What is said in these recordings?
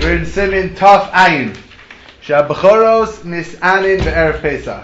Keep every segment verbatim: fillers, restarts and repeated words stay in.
We're in Simin Taf Ayin. Shabachoros Nisanin Be'erev Pesach.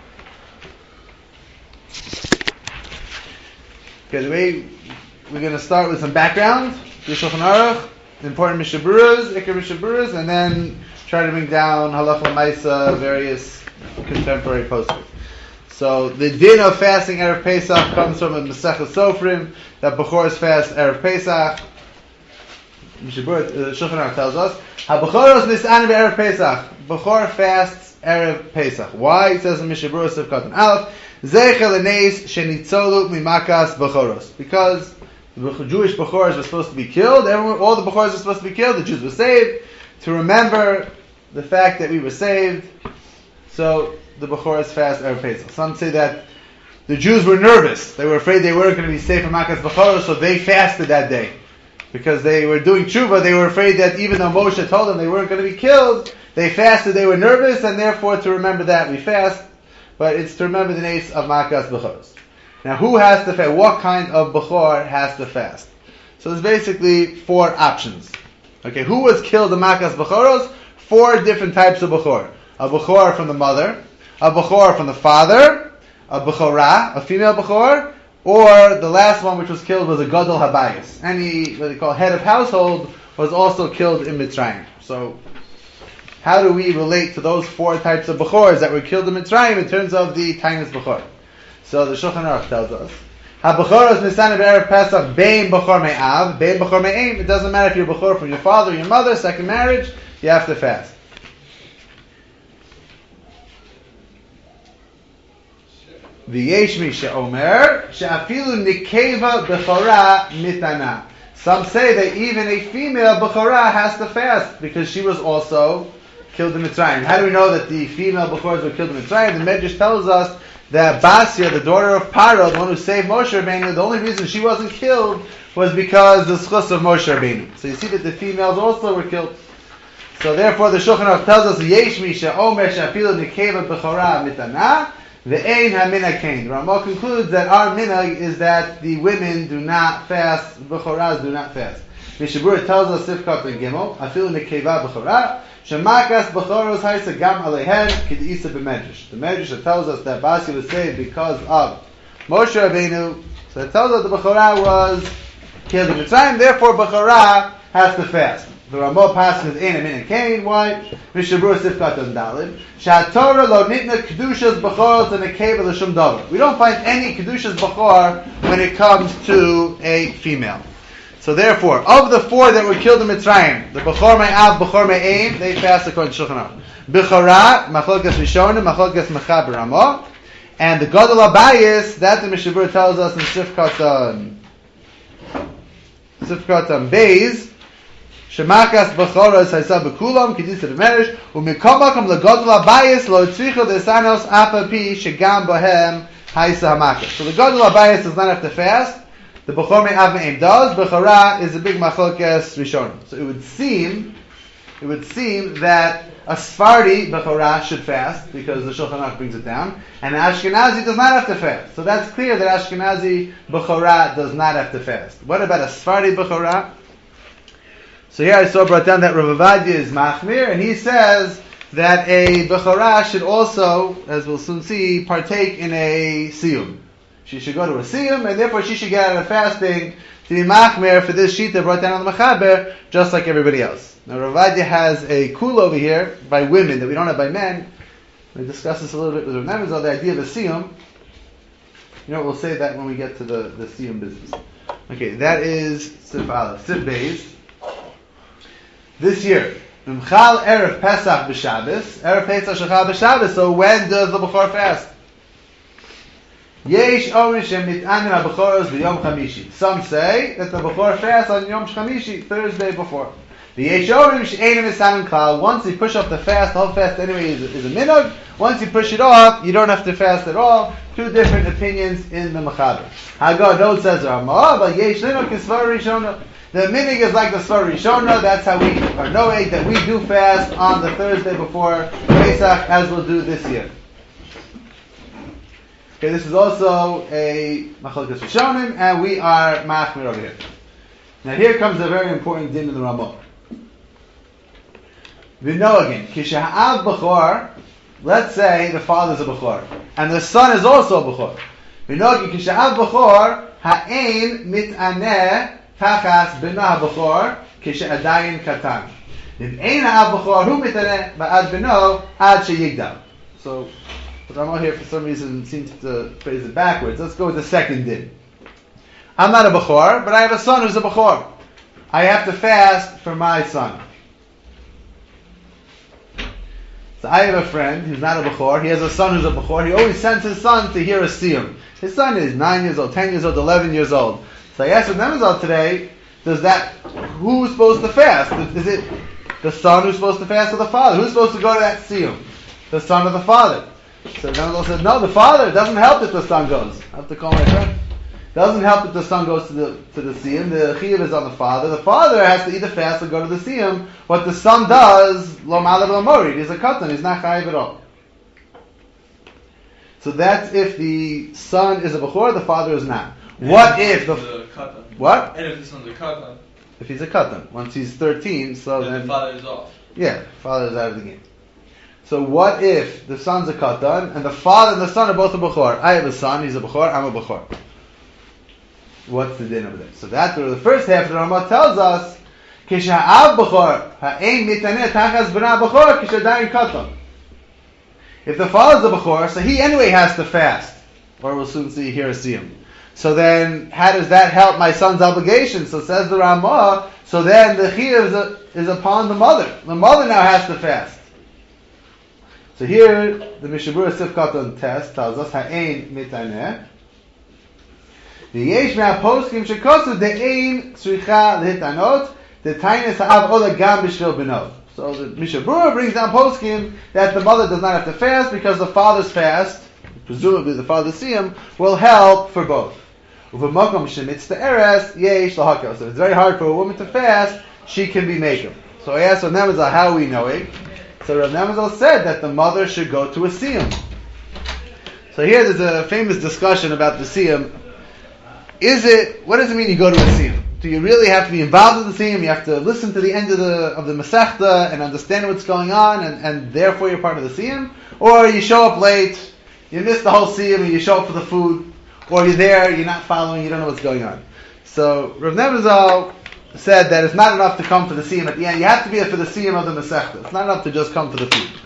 Okay, the way we're going to start with some background, Shulchan Aruch, important Mishaburas, Ikar Mishaburas, and then try to bring down Halacha L'Maisa, various contemporary posters. So the din of fasting Erev Pesach comes from a Masechah Sofrim that Bechor's fast Erev Pesach. Mishabur uh, Shulchan Aruch tells us HaBechoros Nisan Erev Pesach. Bechor fasts Erev Pesach. Why? It says in Mishabur Sivkatan Aleph Zeichel Leneis Shenitzolu Mimakas Bechoros. Because the Jewish Bechors were supposed to be killed. Everyone, all the Bechors were supposed to be killed. The Jews were saved. To remember the fact that we were saved, so the Bechor's fast Erev Pesach. Some say that the Jews were nervous. They were afraid they weren't going to be safe from Makas Bechoros, so they fasted that day. Because they were doing tshuva, they were afraid that even though Moshe told them they weren't going to be killed, they fasted, they were nervous, and therefore to remember that we fast. But it's to remember the names of Makas Bechoros. Now, who has to fast? What kind of Bechor has to fast? So there's basically four options. Okay, who was killed in Makas Bechoros? Four different types of Bechor. A Bechor from the mother, a Bechor from the father, a Bechorah, a female Bechor, or the last one which was killed was a Gadol Habayis. Any, what they call head of household, was also killed in Mitzrayim. So, how do we relate to those four types of Bechors that were killed in Mitzrayim in terms of the Tainus Bechor? So the Shulchan Aruch tells us, HaBechoros Nisan B'erev Pesach Bein Bechor Me'av, Bein Bechor Me'im. It doesn't matter if you're Bechor from your father or your mother, second marriage, you have to fast. V'yesh mi she'omer she'afilu nikeva bechora mitana. Some say that even a female bechora has to fast because she was also killed in Mitzrayim. How do we know that the female bechoras were killed in Mitzrayim? The Medrash tells us that Basia, the daughter of Paro, the one who saved Moshe Rabbeinu, the only reason she wasn't killed was because the schus of Moshe Rabbeinu. So you see that the females also were killed. So therefore the Shulchan Aruch tells us Yesh mi she'omer she'afilu nikeva bechora mitana. The Ein HaMinhag Kain. The Ramah concludes that our minhag is that the women do not fast, Bechoras do not fast. Mishabura tells us Sifkat and Gimel, Afilu Nekeva Bechora, Shemakas Bechoros Haisa Gam Alehen Kidisa B'Medrash. The Medrash tells us that Basi was saved because of Moshe Rabbeinu. So it tells us the Bechora was killed in Mitzrayim, therefore Bechora has to fast. The Ramah passes with Ein HaMinhag Kain. Why? Mishabur Sifkat and Dalid. Shatorah lo nitna kedushas bechoros and nekeva l'shum davar. We don't find any kedushas bechor when it comes to a female. So therefore, of the four that were killed in Mitzrayim, the bechor me'av, bechor me'aim, they fast according to Shulchan Aruch. Bechorah, machlokes rishonim, machlokes mechaber Ramah, and the Gadol Habayis, that the Mishabur tells us in Sifkat Sifkat Beis. Shemakas Bechoros Haisa Bekulam Kedisa B'Medrash U'Mikomakam LeGadol Habayis Lo Tzricha Desanos Apa Pi Shegam Bohem Haisa Hamakas. So the Gadol Habayis does not have to fast. The Bechor Me'av Me'im does. Bechorah is a big machlokes rishonim. So it would seem, it would seem that a Sephardi Bechorah should fast because the Shulchan Aruch brings it down, and an Ashkenazi does not have to fast. So that's clear that Ashkenazi Bechorah does not have to fast. What about a Sephardi Bechorah? So here I saw brought down that Rav Ovadia is machmir, and he says that a bechorah should also, as we'll soon see, partake in a siyum. She should go to a siyum, and therefore she should get out of fasting to be machmir for this sheet that brought down on the mechaber, just like everybody else. Now Rav Ovadia has a kul over here by women that we don't have by men. We discuss this a little bit with Rav Nebenzahl, the idea of a siyum. You know, we'll say that when we get to the, the siyum business. Okay, that is Sif Aleph. Sif Beis. This year, Mchal Erev Pesach b'Shabbos, Erev Pesach Shechal b'Shabbos. So when does the Bechor fast? Yesh Omer shemit'anin haBechoros b'Yom Chamishi. Some say that the Bechor fasts on Yom Chamishi, Thursday before. The Yesh Omer she'enim misanim klal. Once you push off the fast, the whole fast anyway is, is a minhag. Once you push it off, you don't have to fast at all. Two different opinions in the Mechaber. Hagar Dod says Ramah, but Yesh Lino Kisvar Rishona. The minig is like the Svar Rishona. That's how we are knowing that we do fast on the Thursday before Pesach, as we'll do this year. Okay, this is also a Machlokes Rishonim, and we are Machmir over here. Now here comes a very important din in the Ramah. V'noagin. Kisha'av b'chor. Let's say the father's a b'chor. And the son is also a b'chor. V'noagin kisha'av b'chor. Ha'ein mit'aneh tachas b'nah b'chor. Kisha'adayin katan. If ein ha'av b'chor hu mit'aneh ba'ad b'no ad she'yigdal. So, the Ramah here for some reason seems to phrase it backwards. Let's go with the second din. I'm not a b'chor, but I have a son who's a b'chor. I have to fast for my son. So I have a friend who's not a b'chor. He has a son who's a b'chor. He always sends his son to hear a siyum. His son is nine years old, ten years old, eleven years old. So I asked Nemazal today, does that, who's supposed to fast? Is it the son who's supposed to fast or the father? Who's supposed to go to that siyum? The son or the father? So Nemazal said, no, the father. It doesn't help if the son goes. I have to call my friend. Doesn't help if the son goes to the to the siyum. The chiyuv is on the father. The father has to either fast or go to the siyum. What the son does, lo malav lo morid. He's a katan. He's not chayiv at all. So that's if the son is a b'chor, the father is not. And what if the, the katan? What? And if the son's a katan? If he's a katan, once he's thirteen, so then, then the father is off. Yeah, father is out of the game. So what if the son's a katan and the father and the son are both a b'chor? I have a son, he's a b'chor, I'm a b'chor. What's the din over there? So that's where the first half of the Ramah tells us, Kisha'av b'chor, ha'ein mitaneh tachas b'nah b'chor, kisha'dayin katan. If the father's a b'chor, so he anyway has to fast. Or we'll soon see here a siyum. So then, how does that help my son's obligation? So says the Ramah, so then the chiyuv is, a, is upon the mother. The mother now has to fast. So here, the Mishabura Sif Katan test tells us, ha'ein mitaneh. V'yesh me'aposkim shekosu de'ein tzricha lehitanot de'tainis ha'av ola gam b'shvil b'not. So the Mishabura brings down poskim that the mother does not have to fast because the father's fast, presumably the father's siyum, will help for both. U'v'makom shemitz te'eres yesh l'hakel. So it's very hard for a woman to fast, she can be maker. So I asked Rav Nemazal, how are we knowing? So Rav Nemazal said that the mother should go to a siyum. So here there's a famous discussion about the siyum. Is it, what does it mean you go to a siyum? Do you really have to be involved in the siyum? You have to listen to the end of the of the Masechta and understand what's going on and, and therefore you're part of the siyum? Or you show up late, you miss the whole siyum and you show up for the food, or you're there, you're not following, you don't know what's going on. So Rav Nemazal said that it's not enough to come for the siyum at the end. You have to be there for the siyum of the Masechta. It's not enough to just come for the food.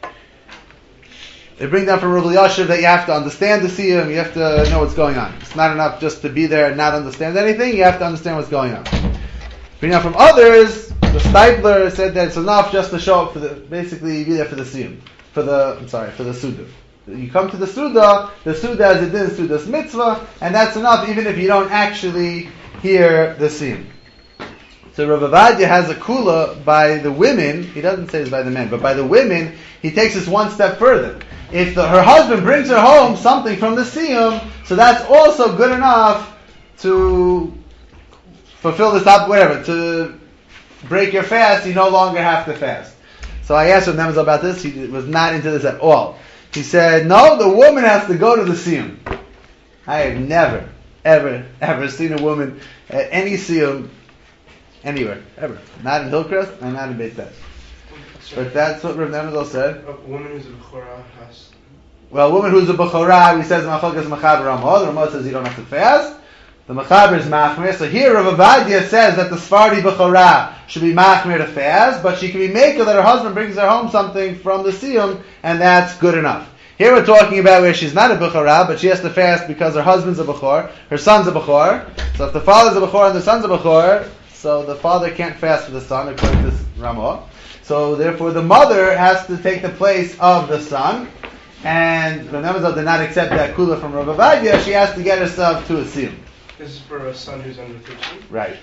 They bring down from Rav Elyashiv that you have to understand the siyum, you have to know what's going on. It's not enough just to be there and not understand anything, you have to understand what's going on. Bring down from others, the Steipler said that it's enough just to show up for the, basically be there for the siyum, for the, I'm sorry, for the Suda. You come to the Suda, the Suda is a din Suda's mitzvah, and that's enough even if you don't actually hear the siyum. So Rav Avadia has a kula by the women, he doesn't say it's by the men, but by the women, he takes this one step further. If the, her husband brings her home something from the siyum, so that's also good enough to fulfill this up, whatever, to break your fast, you no longer have to fast. So I asked Rav Nemazal about this, he was not into this at all. He said, no, the woman has to go to the siyum. I have never, ever, ever seen a woman at any siyum anywhere, ever. Not in Hillcrest and not in Beit Tess. But that's what Rav Nemazal said. A woman who's a b'chora has... Well, a woman who's a b'chora, he says, Machokas Machaber Ramah. The Ramah says you don't have to fast. The Machaber is Machmir. So here Rav Avadia says that the Sephardi b'chora should be Machmir to fast, but she can be maker that her husband brings her home something from the siyum, and that's good enough. Here we're talking about where she's not a b'chora, but she has to fast because her husband's a b'chor, her son's a b'chor. So if the father's a b'chor and the son's a b'chor, so the father can't fast for the son, according to this Ramah. So therefore the mother has to take the place of the son, and Rav Nemazal did not accept that kula from Rav Avadia, she has to get herself to a siyum. This is for a son who's under thirteen? Right.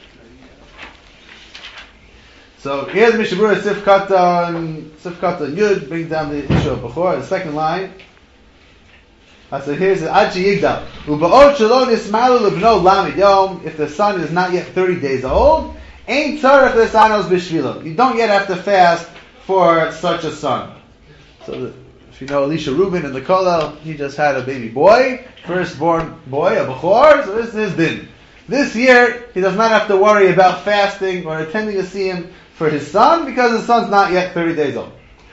So here's Mishabura Sif Katan, Sif Katan Yud, brings down the issue of Bechor, the second line. Uh, so here's the Achi Yigdal. U'ba'ot shelo nismalu lebno lamid yom, if the son is not yet thirty days old, ain't tzarech lesanos b'shvilo. You don't yet have to fast for such a son. So the, if you know Elisha Rubin in the Kollel, he just had a baby boy, firstborn boy, a Bechor, so this is din. This year, he does not have to worry about fasting or attending a siyum for his son because his son's not yet thirty days old.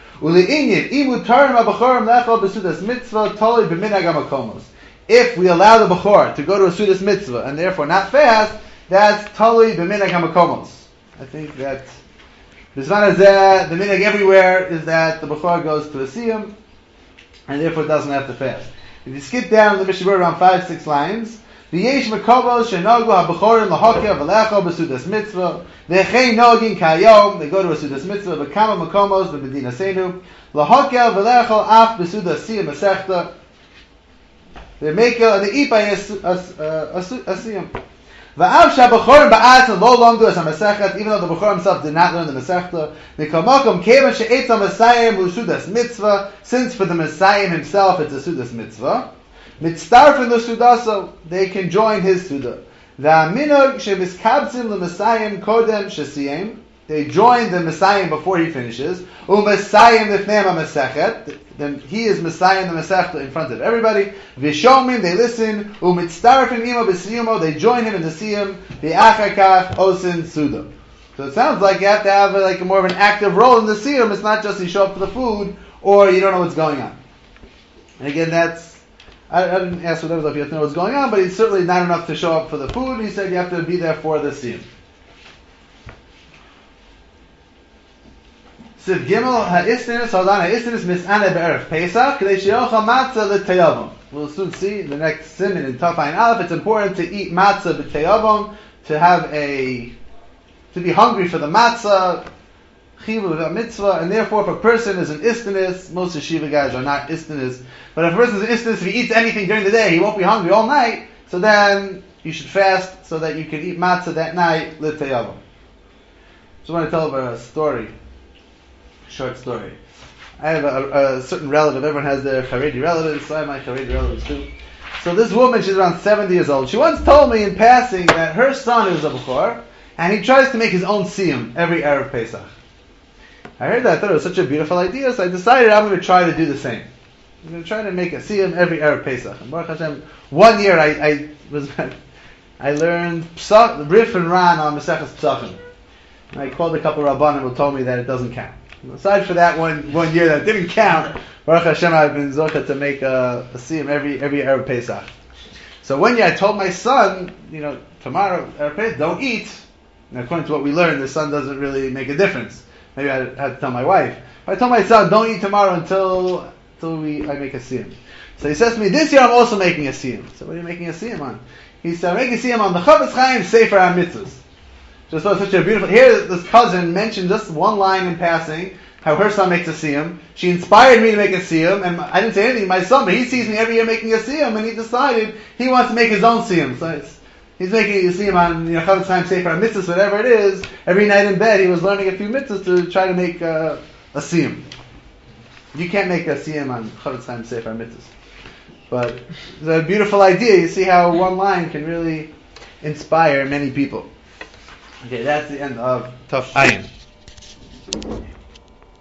If we allow the Bechor to go to a Sudas Mitzvah and therefore not fast, that's Tali B'minag HaMakomos. I think that B'zman Hazeh, the minhag everywhere is that the Bechor goes to a Siyum and therefore doesn't have to fast. If you skip down the Mishnah around five, six lines, V'yesh Mekovos Shenogu HaBechorim L'Hokya V'lecho B'Sudas Mitzvah V'echei Nogin Kayom, they go to a Sudas Mitzvah V'kama Mekomos V'Medina Seinu L'Hokya V'lecho Af B'Sudas Siyum Masechta. They make a, they eat by a, a, a, a, a Siyum. V'av she'abechorim ba'atzim lo lomdu as ha-mesechet, even though the Bechor himself did not learn the Mesechta. Nikomakom kevan she'etz ha-Mesayim l'sudas mitzvah, since for the Mesayim himself it's a sudas mitzvah. Mitztarfin l'sudaso, they can join his suda. V'aminog she'miskabzim l'Mesayim kodem she'siyim, they join the Mesayim before he finishes. U'Mesayim l'fnei ha-Mesechet, then he is Messiah in the Masechta in front of everybody. V'shomim, they listen. U'mitztarfin imo b'siyumo, they join him in the siyum. V'achakach osin suda. So it sounds like you have to have a, like a more of an active role in the siyum. It's not just you show up for the food or you don't know what's going on. And again, that's I, I didn't ask whatever if you have to know what's going on, but it's certainly not enough to show up for the food. He said you have to be there for the siyum. Siv Gimel ha'istinus haldan ha'istinus mis'aneh be'erev Pesach k'dei she'yochel matzah l'teyavim. We'll soon see in the next siman in Taf Ayin Aleph. It's important to eat matzah b'teyavim, to have a to be hungry for the matzah, chiyuv mitzvah, and therefore if a person is an istinus, most yeshiva guys are not istinus, but if a person is an istinus, if he eats anything during the day, he won't be hungry all night. So then you should fast so that you can eat matzah that night l'teyavim. So I want to tell about a story. Short story. I have a, a certain relative. Everyone has their Haredi relatives, so I have my Haredi relatives too. So this woman, she's around seventy years old. She once told me in passing that her son is a Bechor, and he tries to make his own siyum every Erev Pesach. I heard that. I thought it was such a beautiful idea, so I decided I'm going to try to do the same. I'm going to try to make a siyum every Erev Pesach. And Baruch Hashem, one year I, I was I learned Psach, Rif and Ran on Maseches Psachim. I called a couple of Rabbanim who told me that it doesn't count. Aside for that one one year that didn't count, Baruch Hashem, I've been zocheh to make a, a siyum every every Erev Pesach. So one year I told my son, you know, tomorrow Erev Pesach, don't eat. And according to what we learned, the son doesn't really make a difference. Maybe I had to tell my wife. I told my son, don't eat tomorrow until until we I make a siyum. So he says to me, this year I'm also making a siyum. So what are you making a siyum on? He said, I'm making a siyum on the Chavetz Chaim Sefer HaMitzvos. Just so such a beautiful. Here, this cousin mentioned just one line in passing how her son makes a siyum. She inspired me to make a siyum, and I didn't say anything to my son, but he sees me every year making a siyum, and he decided he wants to make his own siyum. So it's, he's making a siyum on, you know, Chavetz Chaim Sefer HaMitzvos, whatever it is. Every night in bed, he was learning a few mitzvahs to try to make uh, a siyum. You can't make a siyum on Chavetz Chaim Sefer HaMitzvos, but it's a beautiful idea. You see how one line can really inspire many people. Okay, that's the end of Taf Ayin.